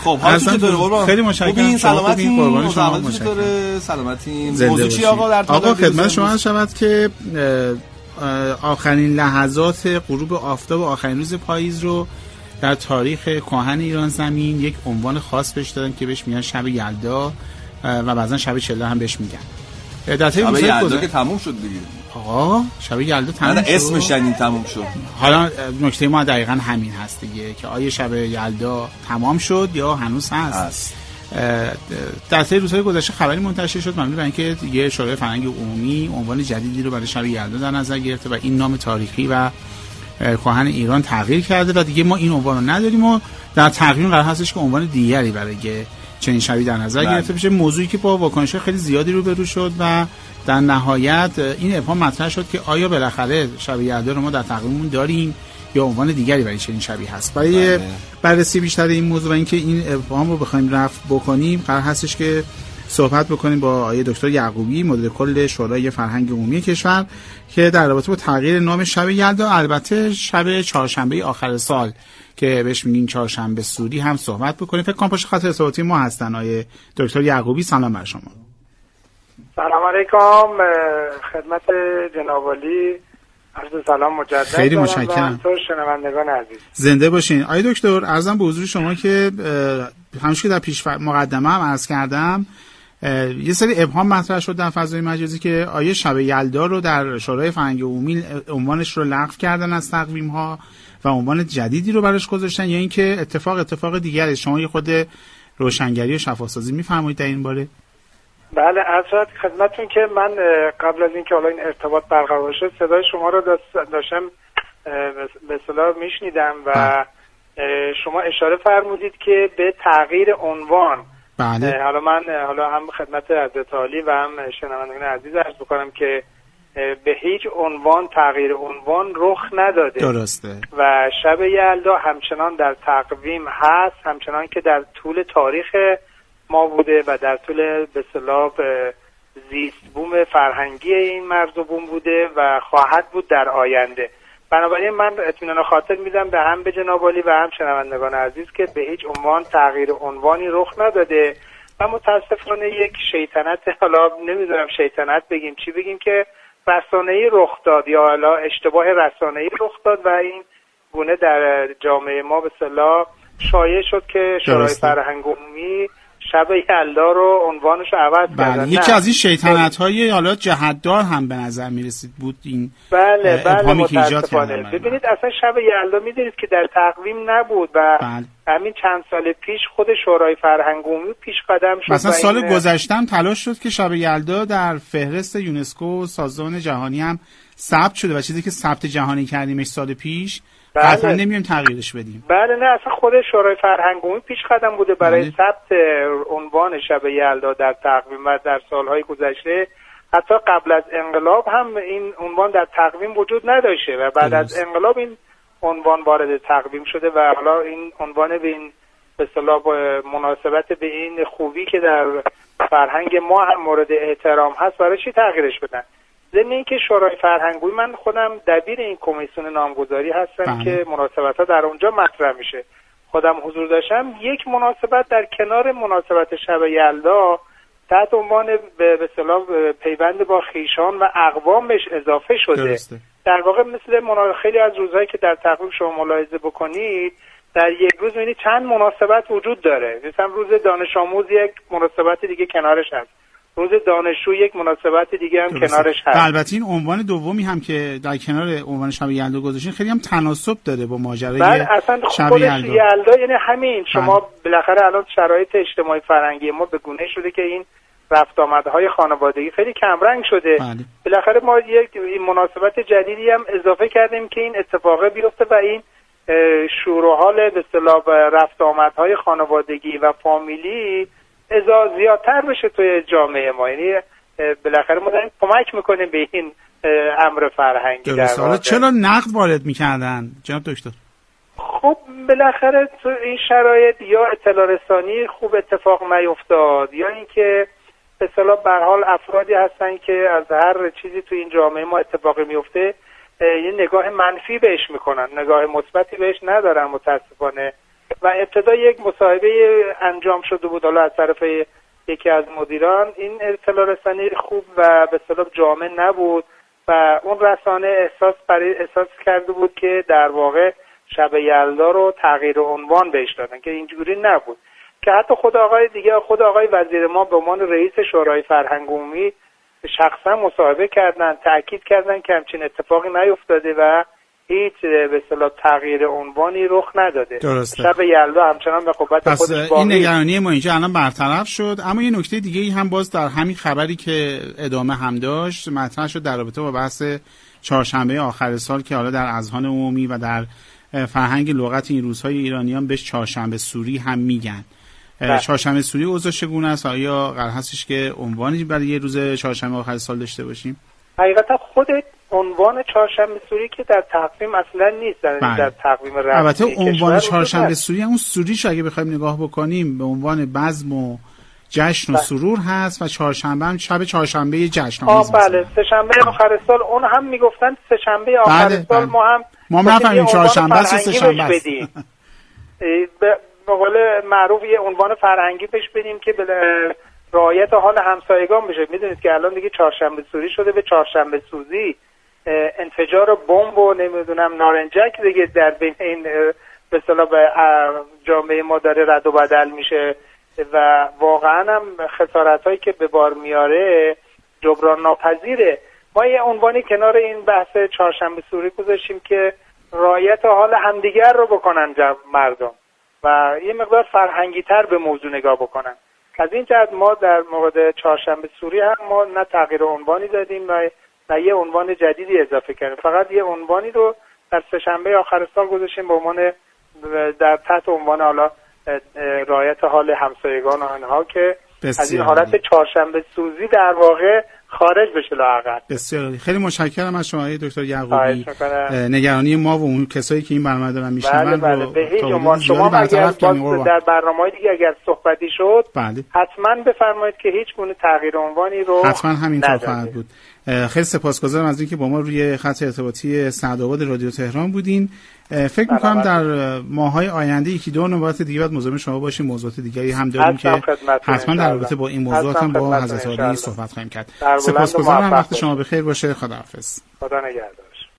خب حالتون چطوره قربان؟ خیلی متشکرم. سلامتی قربان شما. چطوره؟ سلامتی. موضوع چی آقا در آقا خدمت شما شود که آخرین لحظات غروب آفتاب و آخرین روز پاییز رو در تاریخ کهن ایران زمین یک عنوان خاص بهش دادن که بهش میگن شب یلدا و بعضا شب چله هم بهش میگن. شب یلدا که تموم شد دیگه. آقا شب یلدا تموم شد. اسمش یعنی تموم شد. حالا نکته ما دقیقاً همین هست دیگه که آیا شب یلدا تمام شد یا هنوز هست. در طی روزهای گذشته خبری منتشر شد مبنی بر اینکه یه شورای فرهنگ عمومی عنوان جدیدی رو برای شب یلدا در نظر گرفته و این نام تاریخی و کهن ایران تغییر کرده و دیگه ما این عنوان رو نداریم و در تقویم قرار هستش که عنوان دیگری برای چنین شبی در نظر گرفته بشه. موضوعی که با واکنش‌های خیلی زیادی روبرو شد و در نهایت این ابهام مطرح شد که آیا بالاخره شب یلدا رو ما در تقویممون داریم یا عنوان دیگری برای چنین شبی هست. برای بررسی بیشتر این موضوع و اینکه این ابهام رو بخوایم رفع بکنیم قرار هستش که صحبت بکنیم با آقای دکتر یعقوبی مدیر کل شورای فرهنگ عمومی کشور که در رابطه با تغییر نام شب یلدا، البته شب چهارشنبه آخر سال که بهش میگین چهارشنبه سوری، هم صحبت بکنیم. فکر کنم پشت خط ارتباطی ما هستن آقای دکتر یعقوبی. سلام بر شما. سلام علیکم خدمت جناب عالی، عرض سلام مجدد. خیلی متشکرم. شنوندگان عزیز زنده باشین. آقای دکتر عرضم به حضور شما که همونش که در پیش مقدمه هم عرض کردم یه سری ابهام مطرح شد در فضای مجازی که آیا شب یلدا رو در شورای فرهنگ عمومی عنوانش رو لغو کردن از تقویم ها و عنوان جدیدی رو براش گذاشتن یا اینکه اتفاق دیگری. شما یه خود روشنگری و شفاف‌سازی می‌فرمایید در این باره؟ بله عرض خدمتتون که من قبل از اینکه حالا این ارتباط برقرار شد صدای شما رو داشتم به اصطلاح میشنیدم و شما اشاره فرمودید که به تغییر عنوان. بله. حالا هم خدمت حضرت عالی و هم شنوندگان عزیز عرض بکنم که به هیچ عنوان تغییر عنوان رخ نداده. درسته. و شب یلدا همچنان در تقویم هست، همچنان که در طول تاریخ ما بوده و در طول به اصطلاح زیست بوم فرهنگی این مرز و بوم بوده و خواهد بود در آینده. بنابراین من اطمینان خاطر میدم به هم به جناب عالی و هم شنوندگان عزیز که به هیچ عنوان تغییر عنوانی رخ نداده و متاسفانه یک شیطنت، حالا نمیدونم شیطنت بگیم چی بگیم، که رسانه‌ای رخ داد یا حالا اشتباه رسانه‌ای رخ داد و این گونه در جامعه ما به اصطلاح شایع شد که شورای فرهنگ عمومی شب یلدا رو عنوانش رو عوض کردن. یکی از این شیطنت‌های حالا جهت‌دار هم به نظر میرسید بود این. بله متاسفانه. ببینید اصلا شب یلدا میدونید که در تقویم نبود و همین چند سال پیش خود شورای فرهنگ عمومی پیش قدم شد. مثلا سال گذشته هم تلاش شد که شب یلدا در فهرست یونسکو سازمان جهانی هم ثبت شده و چیزی که ثبت جهانی کردیمش سال پیش قطعا نمیایم تغییرش بدیم. بله نه اصلا خود شورای فرهنگ عمومی پیش قدم بوده برای ثبت عنوان شب یلدا در تقویم و در سالهای گذشته. حتی قبل از انقلاب هم این عنوان در تقویم وجود نداشته و بعد از انقلاب این عنوان وارد تقویم شده و حالا این عنوان به این به اصطلاح مناسبت به این خوبی که در فرهنگ ما هم مورد احترام هست برای چی تغییرش بدن؟ ضمن اینکه شورای فرهنگی من خودم دبیر این کمیسیون نامگذاری هستم که مناسبت‌ها در اونجا مطرح میشه. خودم حضور داشتم. یک مناسبت در کنار مناسبت شب یلدا تحت عنوان به اصطلاح پیوند با خیشان و اقوام بهش اضافه شده. درسته. در واقع مثل خیلی از روزهایی که در تقویم شما ملاحظه بکنید در یک روز می‌بینید چند مناسبت وجود داره. مثلا روز دانش آموز یک مناسبت دیگه کنارش هست. روز دانشجو یک مناسبت دیگه هم کنارش هست. البته این عنوان دومی هم که در کنار عنوان شب یلدا گذاشتین خیلی هم تناسب داره با ماجرای شب یلدا. یعنی همین شما بالاخره الان شرایط اجتماعی فرهنگی ما به گونه شده که این رفت آمدهای خانوادگی خیلی کمرنگ شده. بالاخره ما یک مناسبت جدیدی هم اضافه کردیم که این اتفاق بیفته و این شور و حال به اصطلاح رفت آمدهای خانوادگی و فامیلی زیادتر بشه توی جامعه ما. یعنی بالاخره ما داریم کمک میکنیم به این امر فرهنگی. در واقع چرا نقد وارد میکردن جناب دکتر؟ خب بالاخره تو این شرایط یا اطلاع رسانی خوب اتفاق نیفتاد یا اینکه به اصطلاح به هر حال افرادی هستن که از هر چیزی تو این جامعه ما اتفاقی میفته یه نگاه منفی بهش میکنن، نگاه مثبتی بهش ندارن متاسفانه. و ابتدا یک مصاحبه انجام شده بود حالا از طرف یکی از مدیران. این اطلاع رسانی خوب و به اصطلاح جامع نبود و اون رسانه احساس کرده بود که در واقع شب یلدا رو تغییر عنوان بهش دادن که اینجوری نبود، که حتی خود آقای وزیر ما به عنوان رئیس شورای فرهنگ عمومی شخصا مصاحبه کردن، تاکید کردن که همچین اتفاقی نیفتاده و هیچ به اصطلاح تغییر عنوانی رخ نداده. درسته. شب یلدا همچنان به قوت خودش باقی. این نگرانی ما اینجا الان برطرف شد، اما یه نکته دیگه ای هم باز در همین خبری که ادامه هم داشت مطرح شد در رابطه با بحث چهارشنبه آخر سال که حالا در اذهان عمومی و در فرهنگ لغت این روزهای ایرانیان بهش چهارشنبه سوری هم میگن. چهارشنبه سوری اوضاع چگونه است؟ آیا قرار هستش که عنوانی برای یه روز چهارشنبه آخر سال داشته باشیم؟ حقیقتا خود عنوان چهارشنبه سوری که در تقویم اصلا نیست، در تقویم رسمی. البته عنوان چهارشنبه سوری اون سوریش اگه بخوایم نگاه بکنیم به عنوان بزم و جشن و سرور هست و چهارشنبه هم شب چهارشنبه جشن آمیز. بله، سه‌شنبه آخر سال اون هم میگفتن سه‌شنبه آخر سال. ما نفهمیم چهارشنبه است سه‌شنبه است. به قول معروف یه عنوان فرهنگی پیش بدیم که رعایت حال همسایگان بشه. میدونید که الان دیگه چهارشنبه سوری شده به چهارشنبه سوزی، انفجار بمب و نمیدونم نارنجک دیگه در بین این به اصطلاح به جامعه ما داره رد و بدل میشه و واقعا هم خسارتایی که به بار میاره جبران ناپذیره. ما یه عنوانی کنار این بحث چهارشنبه سوری گذاشتیم که رعایت حال همدیگر رو بکنن مردم و یه مقدار فرهنگی تر به موضوع نگاه بکنن. از این جهت ما در مورد چهارشنبه سوری هم ما نه تغییر عنوانی دادیم نه یه عنوان جدیدی اضافه کردیم، فقط یه عنوانی رو در سه‌شنبه آخر سال گذاشتیم به عنوان در تحت عنوان حالا رعایت حال همسایگان و آنها که از این حالت چهارشنبه سوزی در واقع خارج بشه لااقل. بسیار خیلی متشکرم از شما دکتر یعقوبی. نگرانی ما و اون کسایی که این برنامه دارن میشنون بله به هیچ عنوان شما اگر در برنامه‌های دیگه اگر صحبتی شد حتما بفرمایید که هیچ گونه تغییر عنوانی رو حتما همینطور خواهد بود. خیلی سپاسگزارم از اینکه با ما روی خط ارتباطی سعدآباد رادیو تهران بودین. فکر می‌کنم در ماه‌های آینده یکی دو نوبت دیگه بعد مزاحم شما باشیم، موضوعات دیگری هم داریم که حتما در رابطه با این موضوعات هم با حضرت عالی صحبت خواهیم کرد. سپاسگزارم، وقت شما بخیر باشه. خداحافظ. خدا نگهدار.